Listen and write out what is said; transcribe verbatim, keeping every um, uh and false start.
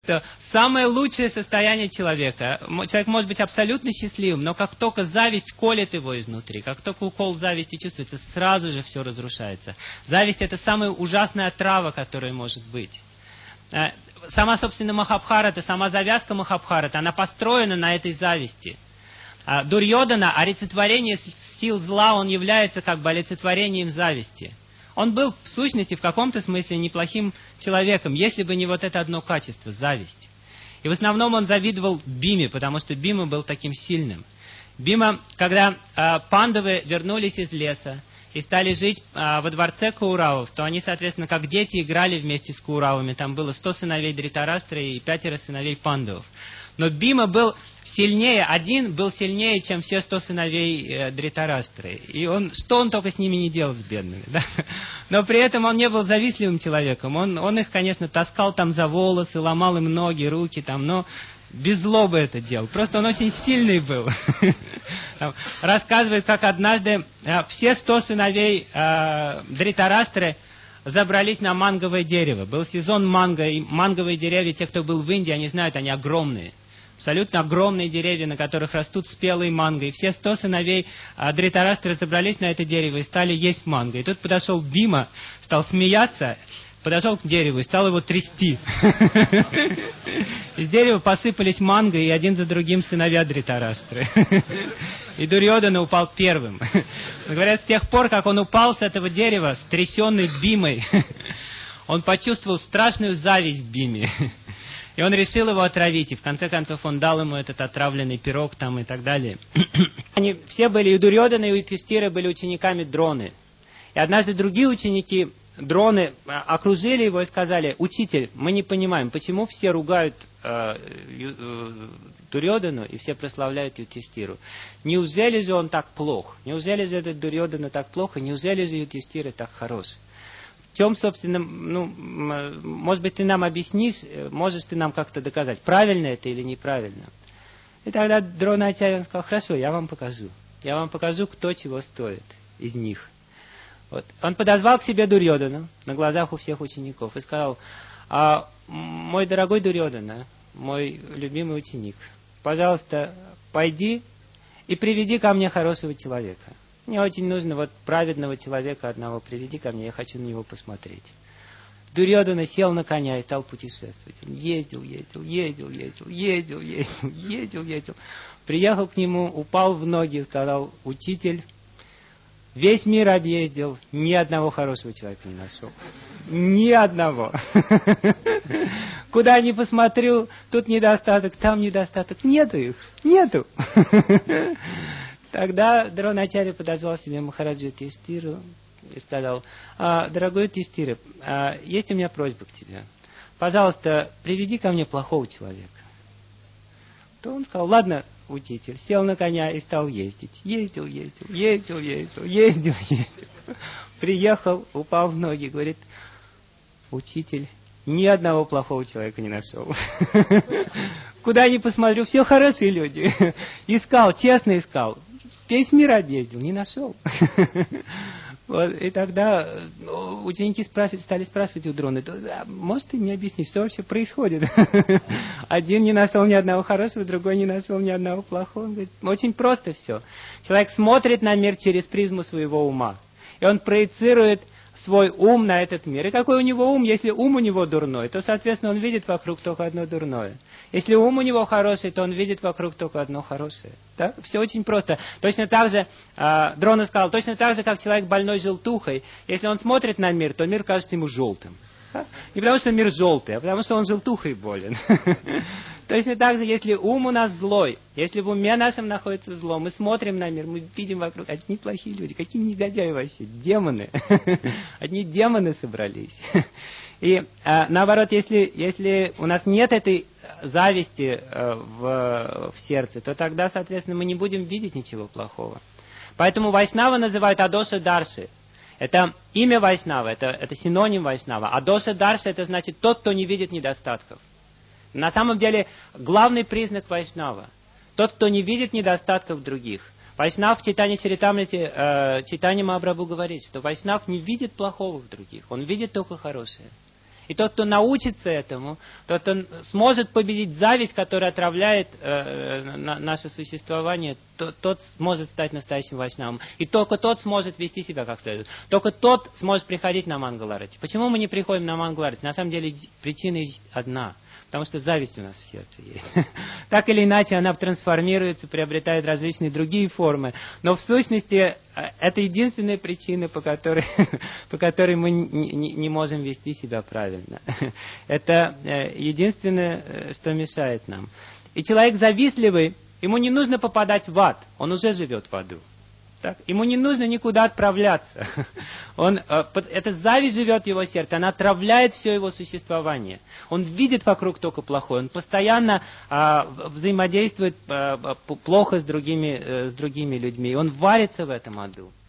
То самое лучшее состояние человека. Человек может быть абсолютно счастливым, но как только зависть колет его изнутри, как только укол зависти чувствуется, сразу же все разрушается. Зависть — это самая ужасная отрава, которая может быть. Сама, собственно, Махабхарата, сама завязка Махабхарата, она построена на этой зависти. Дурьодана, олицетворение сил зла, он является как бы олицетворением зависти. Он был, в сущности, в каком-то смысле неплохим человеком, если бы не вот это одно качество – зависть. И в основном он завидовал Биме, потому что Бима был таким сильным. Бима, когда э, пандавы вернулись из леса и стали жить э, во дворце Кауравов, то они, соответственно, как дети играли вместе с Кауравами. Там было сто сыновей Дритараштры и пятеро сыновей пандавов. Но Бима был сильнее, один был сильнее, чем все сто сыновей э, Дритараштры. И он, что он только с ними не делал, с бедными. Да? Но при этом он не был завистливым человеком. Он, он их, конечно, таскал там за волосы, ломал им ноги, руки, там, но без злобы это делал. Просто он очень сильный был. Рассказывает, как однажды все сто сыновей э, Дритараштры забрались на манговое дерево. Был сезон манго, и манговые деревья, те, кто был в Индии, они знают, они огромные. Абсолютно огромные деревья, на которых растут спелые манго. И все сто сыновей а, Дритараштры забрались на это дерево и стали есть манго. И тут подошел Бима, стал смеяться, подошел к дереву и стал его трясти. Из дерева посыпались манго, и один за другим сыновья Дритараштры. И Дурьодана упал первым. Говорят, с тех пор, как он упал с этого дерева, стрясенный Бимой, он почувствовал страшную зависть к Биме. И он решил его отравить, и в конце концов он дал ему этот отравленный пирог там и так далее. Они все были, и Дурьодана, и Юдхиштира были учениками Дроны. И однажды другие ученики Дроны окружили его и сказали: «Учитель, мы не понимаем, почему все ругают э, э, Дурьодану и все прославляют Юдхиштиру. Неужели же он так плох? Неужели же этот Дурьодана так плохо? Неужели же Юдхиштира так хорош? В чем, собственно, ну, может быть, ты нам объяснишь, можешь ты нам как-то доказать, правильно это или неправильно?» И тогда Дроначарья сказал: «Хорошо, я вам покажу. Я вам покажу, кто чего стоит из них». Вот. Он подозвал к себе Дурьодану на глазах у всех учеников и сказал: а, «Мой дорогой Дурьодана, мой любимый ученик, пожалуйста, пойди и приведи ко мне хорошего человека. Мне очень нужно вот праведного человека одного приведи ко мне, я хочу на него посмотреть». Дурьодана сел на коня и стал путешествовать. Он ездил, ездил, ездил, ездил, ездил, ездил, ездил, ездил. Приехал к нему, упал в ноги и сказал: «Учитель, весь мир объездил, ни одного хорошего человека не нашел. Ни одного. Куда ни посмотрю, тут недостаток, там недостаток. Нету их, нету». Тогда Дроначарья подозвал себе Махараджу Юдхиштиру и сказал: а, «Дорогой Юдхиштира, а, есть у меня просьба к тебе. Пожалуйста, приведи ко мне плохого человека». То он сказал: «Ладно, учитель». Сел на коня и стал ездить. Ездил, ездил, ездил, ездил, ездил, ездил. Приехал, упал в ноги, говорит: «Учитель, ни одного плохого человека не нашел. Куда ни посмотрю, все хорошие люди. Искал, честно искал. Весь мир объездил, не нашел». Вот, и тогда ученики спрашивали, стали спрашивать у Дроны: «Может, ты мне объяснить, что вообще происходит?» Один не нашел ни одного хорошего, другой не нашел ни одного плохого. Он говорит: очень просто все. Человек смотрит на мир через призму своего ума. И он проецирует свой ум на этот мир. И какой у него ум? Если ум у него дурной, то, соответственно, он видит вокруг только одно дурное. Если ум у него хороший, то он видит вокруг только одно хорошее. Да? Все очень просто. Точно так же, э, Дрона сказал, точно так же, как человек больной желтухой, если он смотрит на мир, то мир кажется ему желтым. Да? Не потому что мир желтый, а потому что он желтухой болен. Точно так же, если ум у нас злой, если в уме нашем находится зло, мы смотрим на мир, мы видим вокруг одни плохие люди, какие негодяи вообще, демоны. Одни демоны собрались. И а, наоборот, если, если у нас нет этой зависти а, в, в сердце, то тогда, соответственно, мы не будем видеть ничего плохого. Поэтому Вайшнава называют Адоша Дарши. Это имя Вайшнава, это, это синоним Вайшнава. Адоша Дарши — это значит тот, кто не видит недостатков. На самом деле, главный признак Вайшнава — тот, кто не видит недостатков других. Вайшнав в Чайтанья Чаритамрите, э, Чайтанья Махапрабху говорит, что Вайшнав не видит плохого в других, он видит только хорошее. И тот, кто научится этому, тот, кто сможет победить зависть, которая отравляет э, на, наше существование, то, тот сможет стать настоящим вайшнавом. И только тот сможет вести себя как следует. Только тот сможет приходить на Мангаларати. Почему мы не приходим на Мангаларати? На самом деле причина одна. Потому что зависть у нас в сердце есть. Так или иначе, она трансформируется, приобретает различные другие формы. Но в сущности, это единственная причина, по которой, по которой мы не, не, не можем вести себя правильно. Это единственное, что мешает нам. И человек завистливый, ему не нужно попадать в ад. Он уже живет в аду. Так? Ему не нужно никуда отправляться. Он, эта зависть живет в его сердце, она отравляет все его существование. Он видит вокруг только плохое, он постоянно а, взаимодействует а, плохо с другими, с другими людьми, он варится в этом аду.